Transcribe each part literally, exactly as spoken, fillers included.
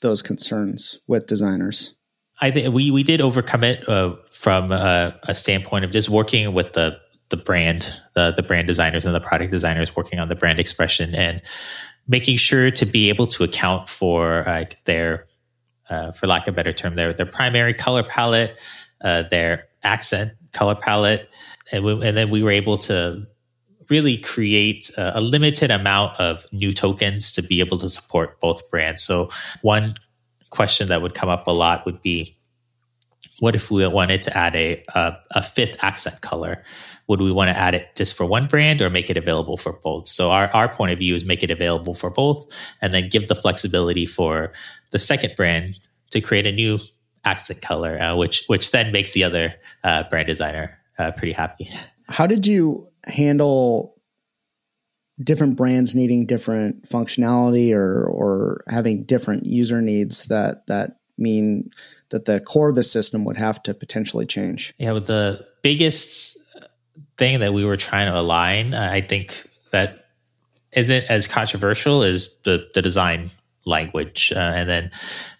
those concerns with designers? I think we we did overcome it uh, from a, a standpoint of just working with the the brand, the the brand designers and the product designers working on the brand expression and making sure to be able to account for like their, uh, for lack of a better term, their their primary color palette, uh, their accent color palette, and we, and then we were able to really create a, a limited amount of new tokens to be able to support both brands. So one question that would come up a lot would be, what if we wanted to add a a, a fifth accent color? Would we want to add it just for one brand or make it available for both? So our, our point of view is make it available for both and then give the flexibility for the second brand to create a new accent color, uh, which which then makes the other uh, brand designer uh, pretty happy. How did you handle different brands needing different functionality or or having different user needs that that mean that the core of the system would have to potentially change? Yeah, with the biggest thing that we were trying to align, uh, I think that isn't as controversial as the, the design language. Uh, and then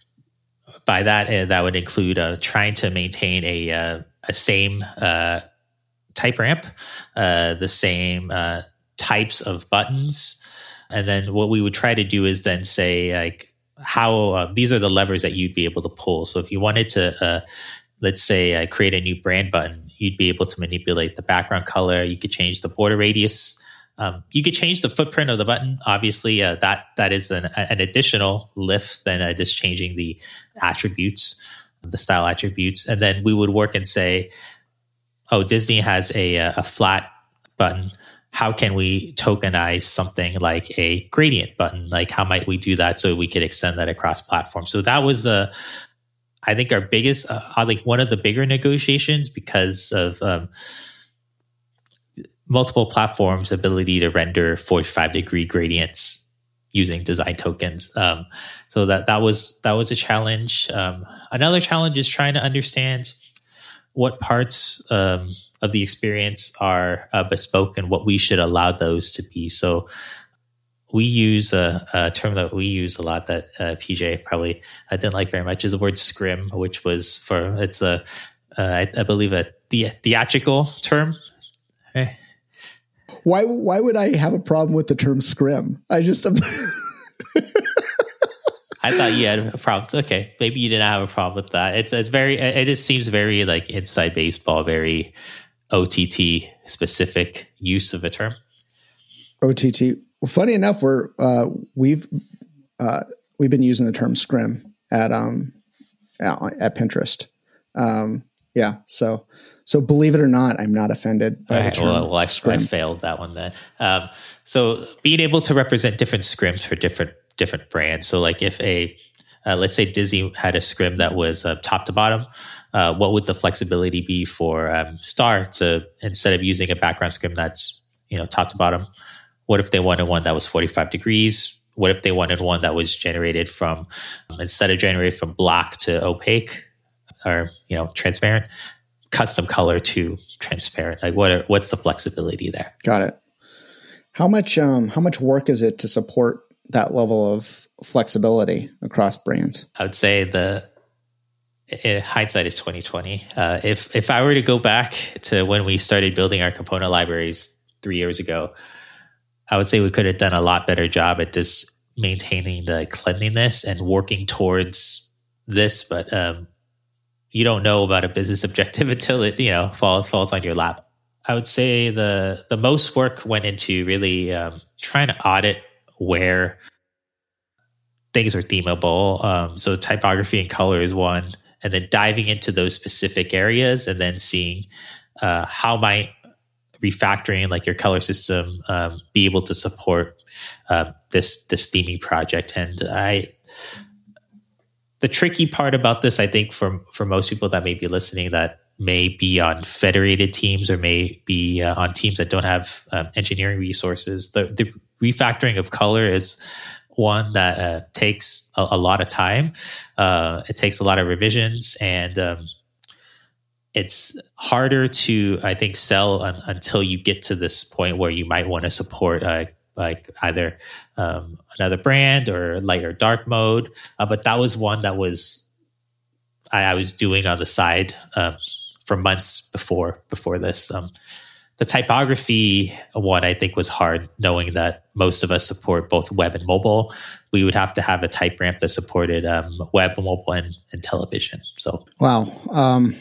by that, uh, that would include uh, trying to maintain a, uh, a same uh, type ramp, uh, the same uh, types of buttons. And then what we would try to do is then say, like, how uh, these are the levers that you'd be able to pull. So if you wanted to, uh, let's say, uh, create a new brand button, you'd be able to manipulate the background color. You could change the border radius. Um, you could change the footprint of the button. Obviously, uh, that that is an, an additional lift than uh, just changing the attributes, the style attributes. And then we would work and say, oh, Disney has a, a flat button. How can we tokenize something like a gradient button? Like, how might we do that so we could extend that across platforms? So that was a I think our biggest, uh, like one of the bigger negotiations because of um, multiple platforms' ability to render forty-five degree gradients using design tokens. Um, so that that was that was a challenge. Um, another challenge is trying to understand what parts um, of the experience are uh, bespoke and what we should allow those to be. So we use a, a term that we use a lot that uh, P J probably I didn't like very much is the word scrim, which was for it's a uh, I, I believe a the, theatrical term. Okay. Why why would I have a problem with the term scrim? I just I thought you had a problem. Okay, maybe you didn't have a problem with that. It's it's very it just seems very like inside baseball, very O T T specific use of a term. O T T. Well, funny enough, we're uh, we've uh, we've been using the term scrim at um at Pinterest. Um, yeah, so so believe it or not, I'm not offended by right, the term. Well, well I, scrim. I failed that one then. Um, so being able to represent different scrims for different different brands. So like if a uh, let's say Disney had a scrim that was uh, top to bottom, uh, what would the flexibility be for um, Star to instead of using a background scrim that's you know top to bottom? What if they wanted one that was forty-five degrees? What if they wanted one that was generated from, um, instead of generated from black to opaque or, you know, transparent, custom color to transparent? Like what are, what's the flexibility there? Got it. How much, um, how much work is it to support that level of flexibility across brands? I would say the in hindsight is twenty twenty. Uh, if, if I were to go back to when we started building our component libraries three years ago, I would say we could have done a lot better job at just maintaining the cleanliness and working towards this. But um, you don't know about a business objective until it, you know, falls falls on your lap. I would say the the most work went into really um, trying to audit where things are themable. Um, so typography and color is one, and then diving into those specific areas and then seeing uh, how might refactoring like your color system um, be able to support uh, this this theming project. And I the tricky part about this, I think, for for most people that may be listening that may be on federated teams or may be uh, on teams that don't have um, engineering resources, the, the refactoring of color is one that uh, takes a, a lot of time. Uh, it takes a lot of revisions, and um, it's harder to, I think, sell un, until you get to this point where you might want to support uh, like either um, another brand or light or dark mode. Uh, but that was one that was I, I was doing on the side um, for months before before this. Um, the typography one I think was hard, knowing that most of us support both web and mobile. We would have to have a type ramp that supported um, web, mobile, and, and television. So wow, um,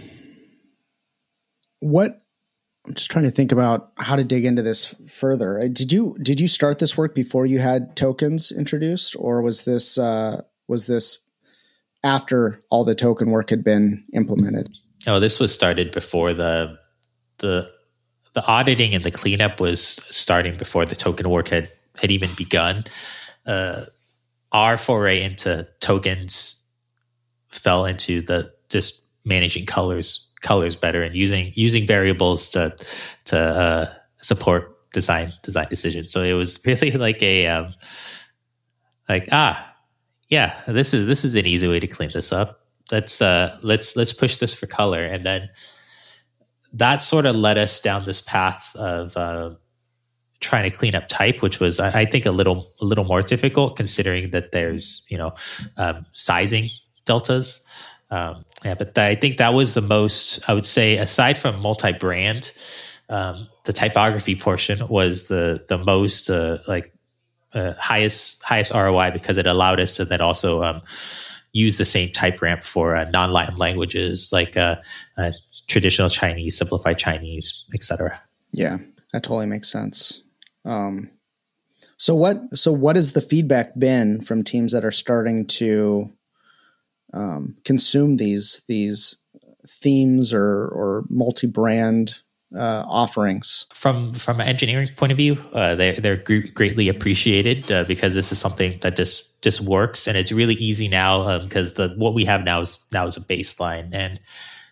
what? I'm just trying to think about how to dig into this further. Did you did you start this work before you had tokens introduced, or was this uh, was this after all the token work had been implemented? Oh, this was started before the the the auditing and the cleanup was starting before the token work had had even begun. Uh, our foray into tokens fell into the just managing colors. colors better and using using variables to to uh, support design design decisions. So it was really like a um, like ah yeah this is this is an easy way to clean this up. Let's uh, let's let's push this for color, and then that sort of led us down this path of uh, trying to clean up type, which was I, I think a little a little more difficult considering that there's you know um, sizing deltas. Um, yeah, but th- I think that was the most, I would say, aside from multi-brand, um, the typography portion was the the most uh, like uh, highest highest R O I because it allowed us to then also um, use the same type ramp for uh, non-Latin languages like uh, uh, traditional Chinese, simplified Chinese, et cetera. Yeah, that totally makes sense. Um, so what so what has the feedback been from teams that are starting to Um, consume these these themes or or multi-brand uh, offerings? From from an engineering point of view, uh, they they're gr- greatly appreciated uh, because this is something that just just works, and it's really easy now because um, the what we have now is now is a baseline, and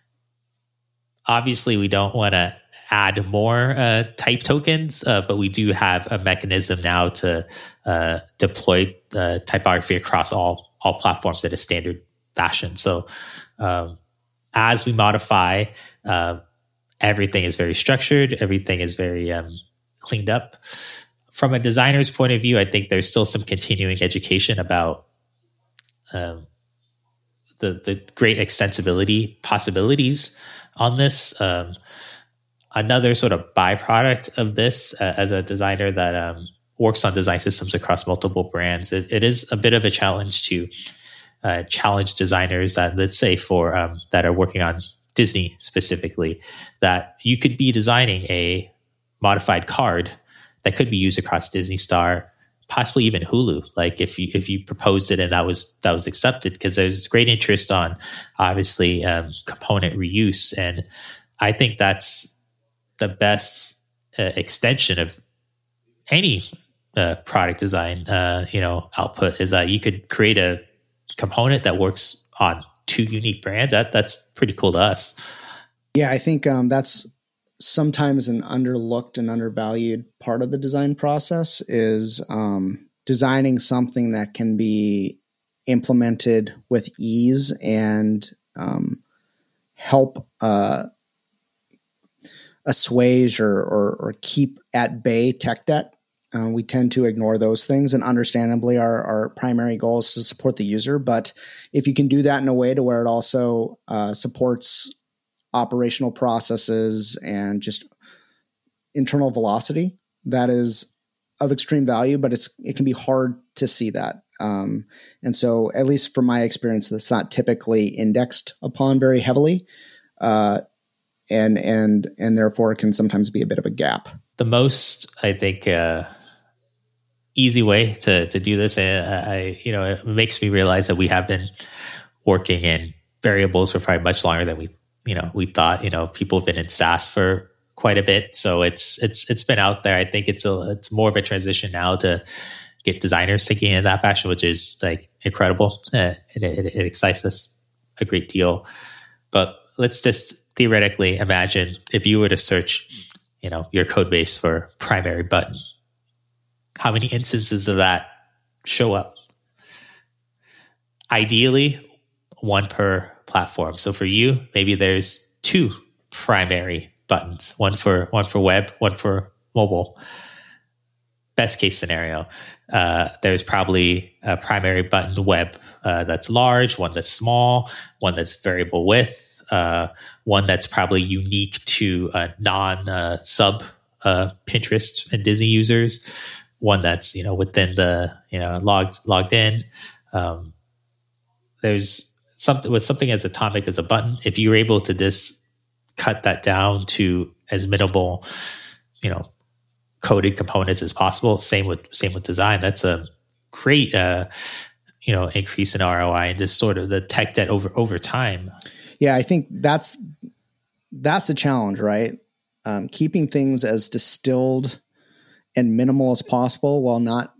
obviously we don't want to add more uh, type tokens, uh, but we do have a mechanism now to uh, deploy uh, typography across all all platforms at a standard fashion. So um, as we modify, uh, everything is very structured. Everything is very um, cleaned up. From a designer's point of view, I think there's still some continuing education about um, the the great extensibility possibilities on this. Um, another sort of byproduct of this, uh, as a designer that um, works on design systems across multiple brands, it, it is a bit of a challenge to Uh, challenge designers that, let's say, for um, that are working on Disney specifically, that you could be designing a modified card that could be used across Disney Star, possibly even Hulu. Like if you if you proposed it and that was that was accepted, because there's great interest on obviously um, component reuse, and I think that's the best uh, extension of any uh, product design uh, you know output is that you could create a component that works on two unique brands. That that's pretty cool to us. Yeah, I think um, that's sometimes an underlooked and undervalued part of the design process is um, designing something that can be implemented with ease and um, help uh, assuage or, or, or keep at bay tech debt. Uh, we tend to ignore those things, and understandably our, our primary goal is to support the user. But if you can do that in a way to where it also uh, supports operational processes and just internal velocity, that is of extreme value, but it's it can be hard to see that. Um, and so at least from my experience, that's not typically indexed upon very heavily. Uh, and, and, and therefore it can sometimes be a bit of a gap. The most, I think, uh, easy way to to do this, uh, I you know, it makes me realize that we have been working in variables for probably much longer than we you know we thought. You know, people have been in SaaS for quite a bit, so it's it's it's been out there. I think it's a it's more of a transition now to get designers thinking in that fashion, which is like incredible. Uh, it, it, it excites us a great deal. But let's just theoretically imagine if you were to search, you know, your code base for primary button, how many instances of that show up? Ideally, one per platform. So for you, maybe there's two primary buttons, one for one for web, one for mobile. best case scenario, uh, there's probably a primary button web uh, that's large, one that's small, one that's variable width, uh, one that's probably unique to uh, non uh, sub uh, Pinterest and Disney users, one that's, you know, within the, you know, logged logged in. Um, there's something with something as atomic as a button. If you're able to just cut that down to as minimal, you know, coded components as possible. Same with same with design. That's a great, uh, you know, increase in R O I and just sort of the tech debt over over time. Yeah, I think that's that's the challenge, right? Um, keeping things as distilled and minimal as possible, while not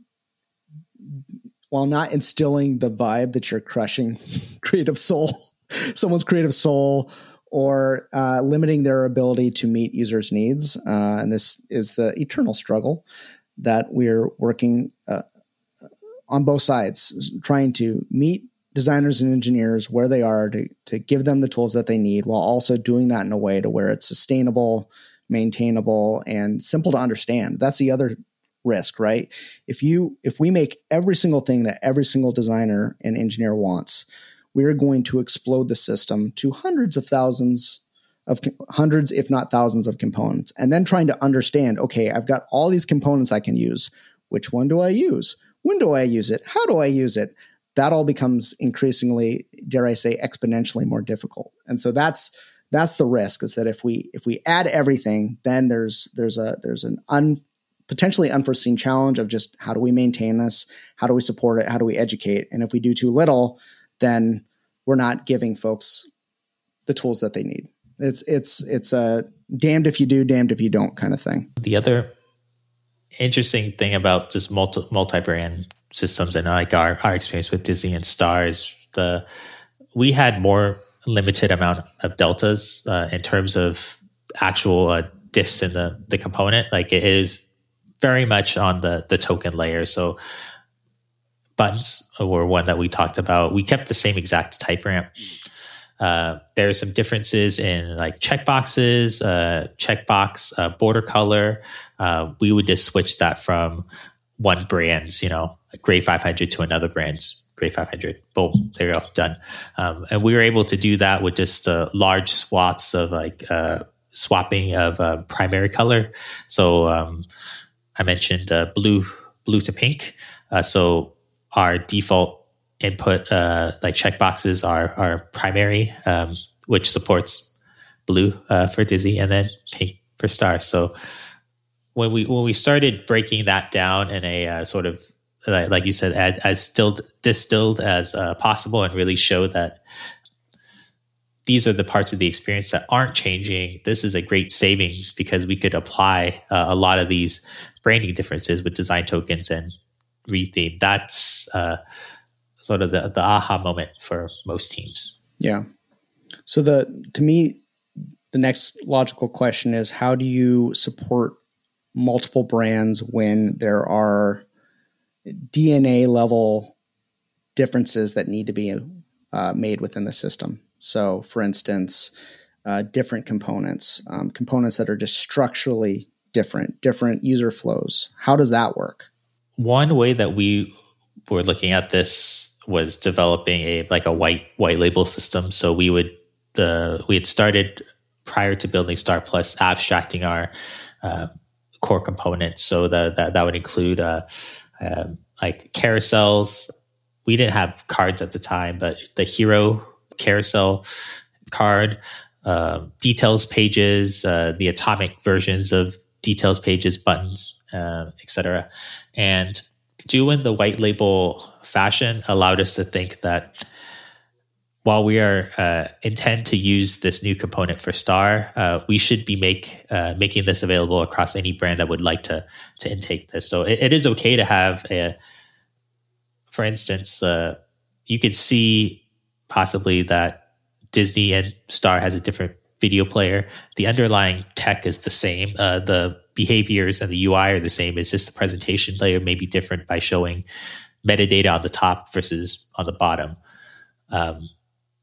while not instilling the vibe that you're crushing creative soul, someone's creative soul, or uh, limiting their ability to meet users' needs. Uh, and this is the eternal struggle that we're working uh, on both sides, trying to meet designers and engineers where they are to, to give them the tools that they need, while also doing that in a way to where it's sustainable, maintainable, and simple to understand. That's the other risk, right? If you if we make every single thing that every single designer and engineer wants, we're going to explode the system to hundreds of thousands of hundreds, if not thousands of components. And then trying to understand, okay, I've got all these components I can use. Which one do I use? When do I use it? How do I use it? That all becomes increasingly, dare I say, exponentially more difficult. And so that's that's the risk, is that if we if we add everything, then there's there's a there's an un, potentially unforeseen challenge of just how do we maintain this? How do we support it? How do we educate? And if we do too little, then we're not giving folks the tools that they need. It's it's it's a damned if you do, damned if you don't kind of thing. The other interesting thing about just multi multi-brand systems and like our, our experience with Disney and Star is the we had more limited amount of deltas uh, in terms of actual uh, diffs in the the component. Like it is very much on the the token layer. So buttons were one that we talked about. We kept the same exact type ramp. Uh, there are some differences in like checkboxes, uh, checkbox uh, border color. Uh, we would just switch that from one brand's, you know, Gray five hundred to another brand's Gray five hundred. Boom, there you go, done. Um, and we were able to do that with just uh, large swaths of like uh, swapping of uh, primary color. So um, I mentioned uh, blue, blue to pink. Uh, so our default input, uh, like checkboxes, are are primary, um, which supports blue uh, for Disney, and then pink for Star. So when we when we started breaking that down in a uh, sort of like, like you said, as, as stilled, distilled as uh, possible, and really show that these are the parts of the experience that aren't changing. This is a great savings because we could apply uh, a lot of these branding differences with design tokens and retheme. That's uh, sort of the, the aha moment for most teams. Yeah. So the to me, the next logical question is, how do you support multiple brands when there are D N A level differences that need to be uh, made within the system? So, for instance, uh, different components, um, components that are just structurally different, different user flows. How does that work? One way that we were looking at this was developing a like a white white label system. So we would uh, we had started prior to building Star Plus abstracting our uh, core components. So that that, that would include uh, uh, like carousels. We didn't have cards at the time, but the hero carousel card, uh, details pages, uh, the atomic versions of details pages, buttons, uh, et cetera. And doing the white label fashion allowed us to think that while we are uh, intend to use this new component for Star, uh, we should be make uh, making this available across any brand that would like to to intake this. So it, it is okay to have a, for instance, uh, you could see possibly that Disney and Star has a different video player. The underlying tech is the same. Uh, the behaviors and the U I are the same. It's just the presentation layer may be different by showing metadata on the top versus on the bottom. Um,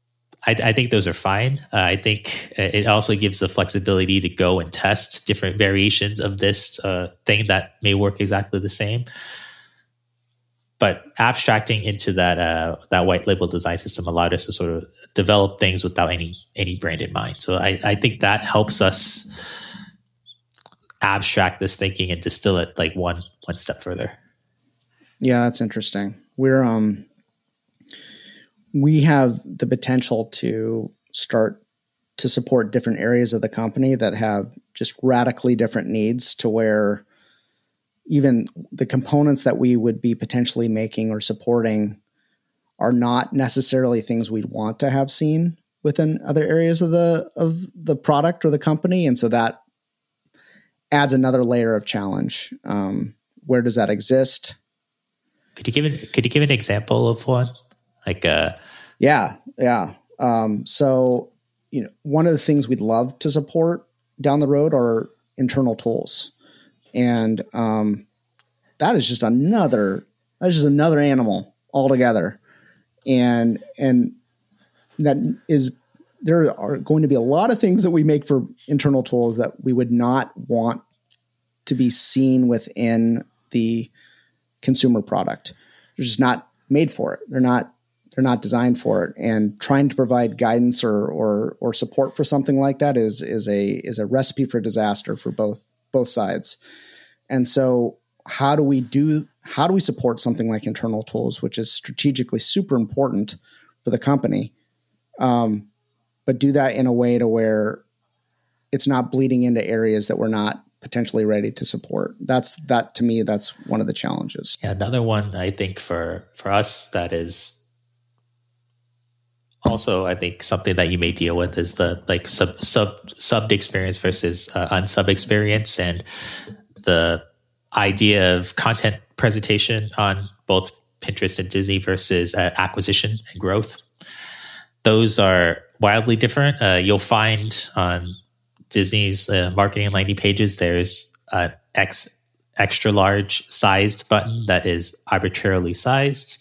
I, I think those are fine. Uh, I think it also gives the flexibility to go and test different variations of this uh, thing that may work exactly the same. But abstracting into that uh, that white label design system allowed us to sort of develop things without any any brand in mind. So I, I think that helps us abstract this thinking and distill it like one one step further. Yeah, that's interesting. We're um we have the potential to start to support different areas of the company that have just radically different needs, to where even the components that we would be potentially making or supporting are not necessarily things we'd want to have seen within other areas of the of the product or the company. And so that adds another layer of challenge. Um, where does that exist? Could you give it, could you give an example of one? Like uh Yeah, yeah. Um, so, you know, one of the things we'd love to support down the road are internal tools. And um, that is just another, that's just another animal altogether. And, and that is, there are going to be a lot of things that we make for internal tools that we would not want to be seen within the consumer product. They're just not made for it. They're not, they're not designed for it. And trying to provide guidance or, or, or support for something like that is, is a, is a recipe for disaster for both, both sides. And so how do we do, how do we support something like internal tools, which is strategically super important for the company? Um, but do that in a way to where it's not bleeding into areas that we're not potentially ready to support. That's that to me, that's one of the challenges. Yeah, another one I think for, for us that is also, I think something that you may deal with is the like sub sub subbed experience versus uh, unsub experience, and the idea of content presentation on both Pinterest and Disney versus uh, acquisition and growth. Those are wildly different. Uh, you'll find on Disney's uh, marketing landing pages, there's an X extra large sized button that is arbitrarily sized.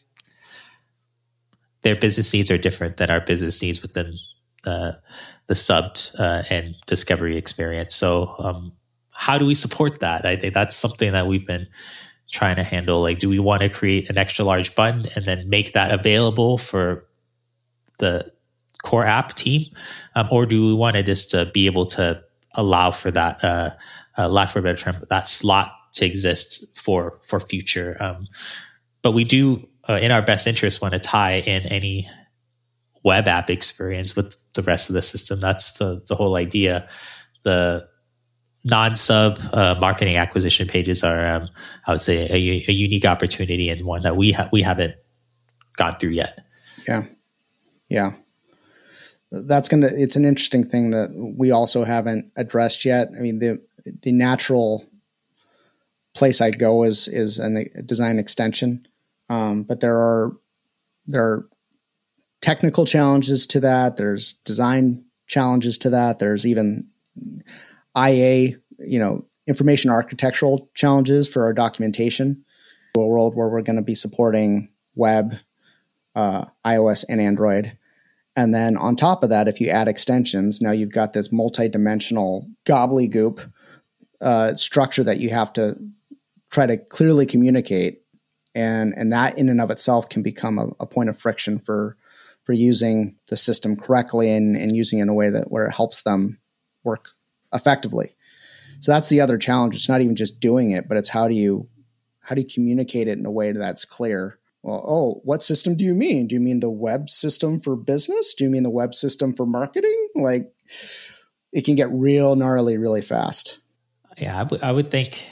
Their business needs are different than our business needs within uh, the subbed uh, and discovery experience. So um, how do we support that? I think that's something that we've been trying to handle. Like, do we want to create an extra large button and then make that available for the core app team? Um, or do we want to just uh, be able to allow for that, uh, uh, lack for a better term, that slot to exist for, for future? Um, but we do, Uh, in our best interest, want to tie in any web app experience with the rest of the system. That's the the whole idea. The non-sub uh, marketing acquisition pages are, um, I would say, a, a unique opportunity, and one that we ha- we haven't got through yet. Yeah, yeah. That's gonna. It's an interesting thing that we also haven't addressed yet. I mean, the the natural place I go is is an, a design extension. Um, but there are there are technical challenges to that. There's design challenges to that. There's even I A, you know, information architectural challenges for our documentation. A world where we're going to be supporting web, uh, iOS, and Android. And then on top of that, if you add extensions, now you've got this multi-dimensional gobbledygook uh, structure that you have to try to clearly communicate. And and that in and of itself can become a, a point of friction for for using the system correctly and, and using it in a way that where it helps them work effectively. So that's the other challenge. It's not even just doing it, but it's how do you how do you communicate it in a way that's clear? Well, oh, what system do you mean? Do you mean the web system for business? Do you mean the web system for marketing? Like, it can get real gnarly really fast. Yeah, I, w- I would think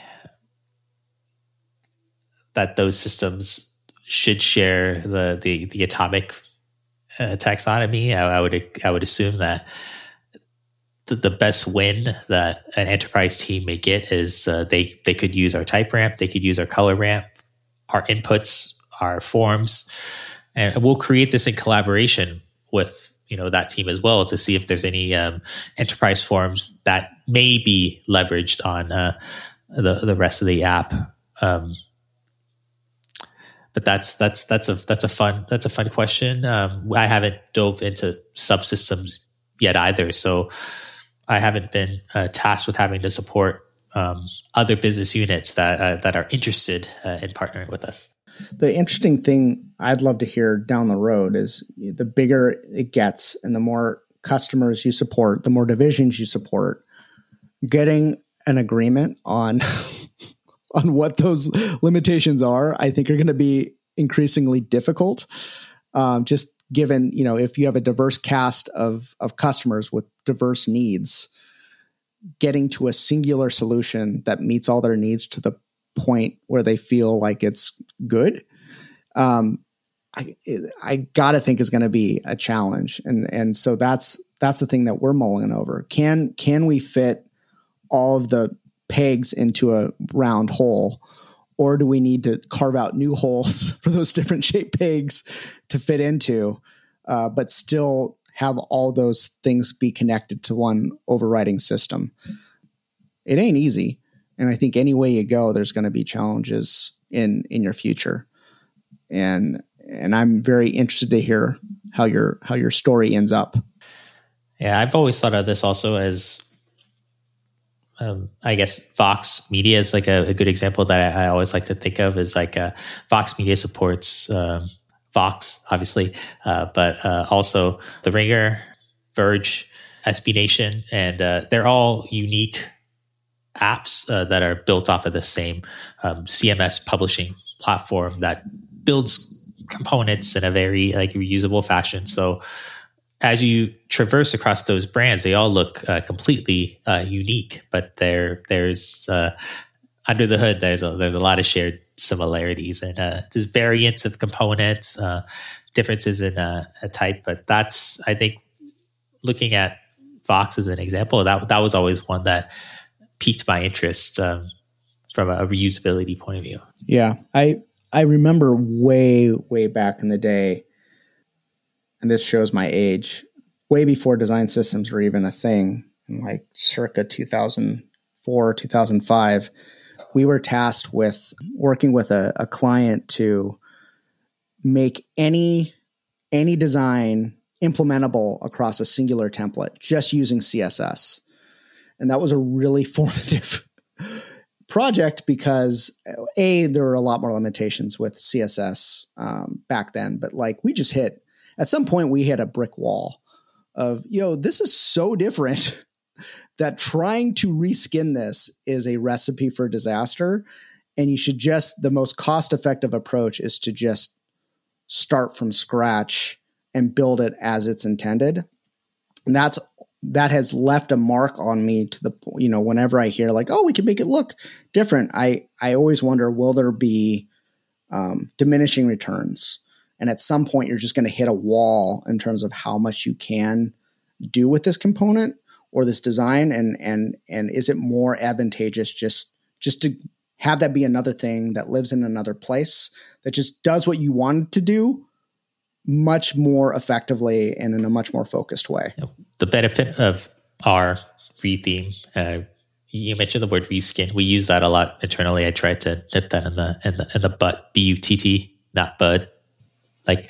that those systems should share the the, the atomic uh, taxonomy. I, I would I would assume that the, the best win that an enterprise team may get is uh, they they could use our type ramp, they could use our color ramp, our inputs, our forms, and we'll create this in collaboration with you know that team as well to see if there's any um, enterprise forms that may be leveraged on uh, the the rest of the app. Um, but that's that's that's a that's a fun that's a fun question. Um, I haven't dove into subsystems yet either, so I haven't been uh, tasked with having to support um, other business units that uh, that are interested uh, in partnering with us. The interesting thing I'd love to hear down the road is the bigger it gets and the more customers you support, the more divisions you support, getting an agreement on on what those limitations are, I think are going to be increasingly difficult. Um, just given, you know, if you have a diverse cast of of customers with diverse needs, getting to a singular solution that meets all their needs to the point where they feel like it's good, um, I I gotta think is going to be a challenge, and and so that's that's the thing that we're mulling over. Can can we fit all of the pegs into a round hole, or do we need to carve out new holes for those different shaped pegs to fit into, uh, but still have all those things be connected to one overriding system? It ain't easy. And I think any way you go, there's going to be challenges in, in your future. And, and I'm very interested to hear how your, how your story ends up. Yeah. I've always thought of this also as, um, I guess Vox Media is like a, a good example that I, I always like to think of is like uh, Vox Media supports um, Vox, obviously, uh, but uh, also The Ringer, Verge, S B Nation, and uh, they're all unique apps uh, that are built off of the same um, C M S publishing platform that builds components in a very like reusable fashion. So as you traverse across those brands, they all look uh, completely uh, unique, but there there's uh, under the hood there's a there's a lot of shared similarities, and uh, there's variants of components, uh, differences in uh, a type. But that's, I think, looking at Vox as an example, that that was always one that piqued my interest um, from a reusability point of view. Yeah, I I remember way way back in the day, and this shows my age, way before design systems were even a thing, like circa two thousand four, two thousand five, we were tasked with working with a, a client to make any any design implementable across a singular template just using C S S. And that was a really formative project because A, there were a lot more limitations with C S S um, back then, but like we just hit, at some point we hit a brick wall of, yo, this is so different that trying to reskin this is a recipe for disaster. And you should just, the most cost-effective approach is to just start from scratch and build it as it's intended. And that's that has left a mark on me to the, you know, whenever I hear like, oh, we can make it look different, I, I always wonder, will there be um, diminishing returns? And at some point you're just going to hit a wall in terms of how much you can do with this component or this design. And, and, and is it more advantageous just, just to have that be another thing that lives in another place that just does what you want it to do much more effectively and in a much more focused way? The benefit of our retheme, uh, you mentioned the word reskin. We use that a lot internally. I tried to nip that in the in the in the butt, B U T T, not bud. Like,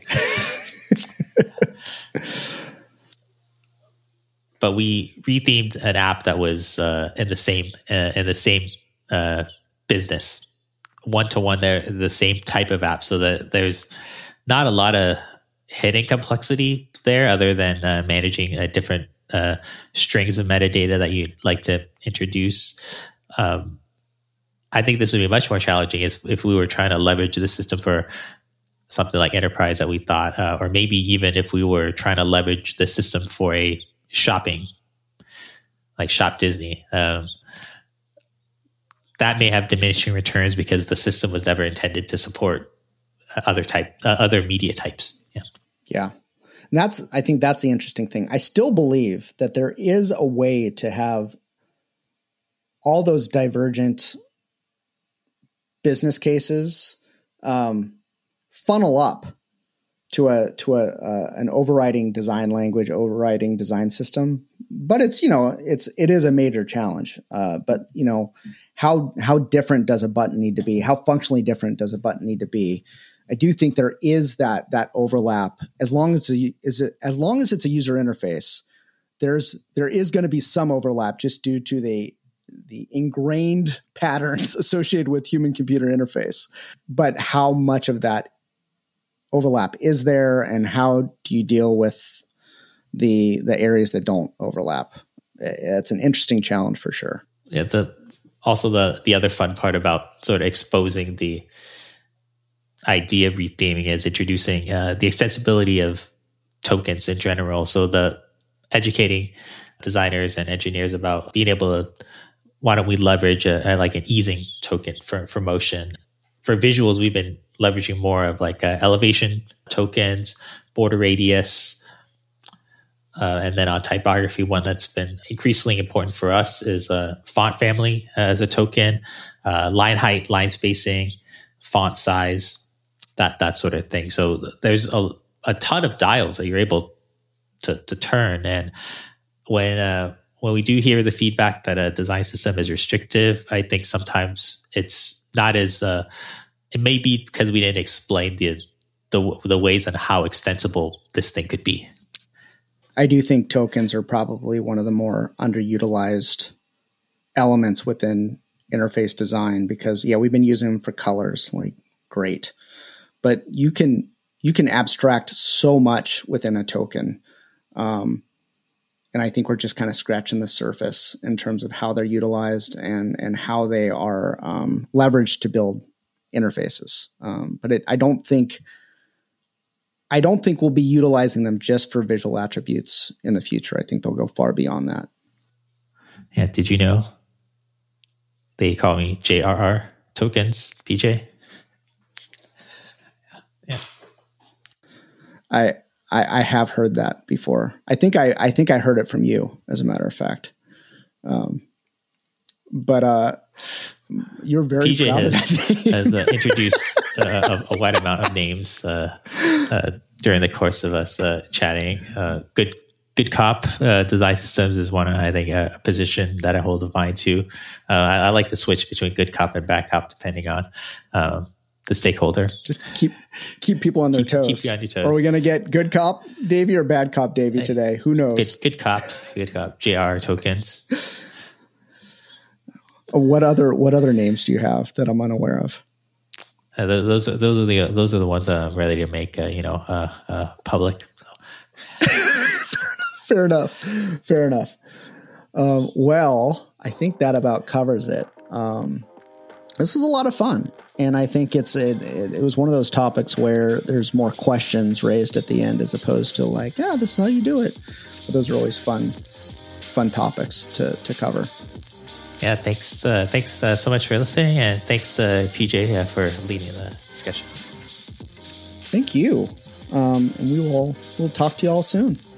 but we rethemed an app that was uh, in the same uh, in the same uh, business, one to one. They're the same type of app, so that there's not a lot of hidden complexity there other than uh, managing a different uh, strings of metadata that you'd like to introduce. Um, I think this would be much more challenging if, if we were trying to leverage the system for something like enterprise that we thought, uh, or maybe even if we were trying to leverage the system for a shopping, like Shop Disney. Um, that may have diminishing returns because the system was never intended to support other type, uh, other media types. Yeah. Yeah. And that's, I think that's the interesting thing. I still believe that there is a way to have all those divergent business cases um, funnel up to a, to a, uh, an overriding design language, overriding design system. But it's, you know, it's, it is a major challenge. Uh, but you know, how, how different does a button need to be? How functionally different does a button need to be? I do think there is that that overlap as long as the, is it as long as it's a user interface. There's there is going to be some overlap just due to the the ingrained patterns associated with human computer interface. But how much of that overlap is there, and how do you deal with the the areas that don't overlap? It's an interesting challenge for sure. Yeah. The also the the other fun part about sort of exposing the idea of retheming is introducing uh, the extensibility of tokens in general. So the educating designers and engineers about being able to, why don't we leverage a, a, like an easing token for, for motion? For visuals, we've been leveraging more of like uh, elevation tokens, border radius, uh, and then on typography, one that's been increasingly important for us is a font family uh, as a token, uh, line height, line spacing, font size, that that sort of thing. So there's a, a ton of dials that you're able to to turn. And when uh, when we do hear the feedback that a design system is restrictive, I think sometimes it's not as uh, it may be because we didn't explain the the the ways and how extensible this thing could be. I do think tokens are probably one of the more underutilized elements within interface design because yeah, we've been using them for colors, like great. But you can you can abstract so much within a token. Um, and I think we're just kind of scratching the surface in terms of how they're utilized and, and how they are um, leveraged to build interfaces. Um, but it, I don't think I don't think we'll be utilizing them just for visual attributes in the future. I think they'll go far beyond that. Yeah. Did you know they call me J R R tokens, P J? Yeah. I, I I have heard that before. I think I I think I heard it from you, as a matter of fact. Um, but uh, you're very P J proud has, of that name. has uh, introduced uh, a, a wide amount of names uh, uh, during the course of us uh, chatting. Uh, good good cop uh, design systems is one I think a position that I hold of mine too. Uh, I, I like to switch between good cop and bad cop depending on. Um, the stakeholder. Just keep keep people on their keep, toes. Keep you on your toes. Are we going to get good cop Davey or bad cop Davey hey, today? Who knows? Good, good cop, good cop. J R tokens. What other what other names do you have that I'm unaware of? Uh, those are those are the those are the ones that I'm ready to make. Uh, you know, uh, uh, public. Fair enough. Fair enough. Um, well, I think that about covers it. Um, this was a lot of fun. And I think it's it, it, it was one of those topics where there's more questions raised at the end as opposed to like, ah, this is how you do it. But those are always fun, fun topics to, to cover. Yeah, thanks. Uh, thanks uh, so much for listening, and thanks uh, P J uh, for leading the discussion. Thank you, um, and we will we'll talk to you all soon.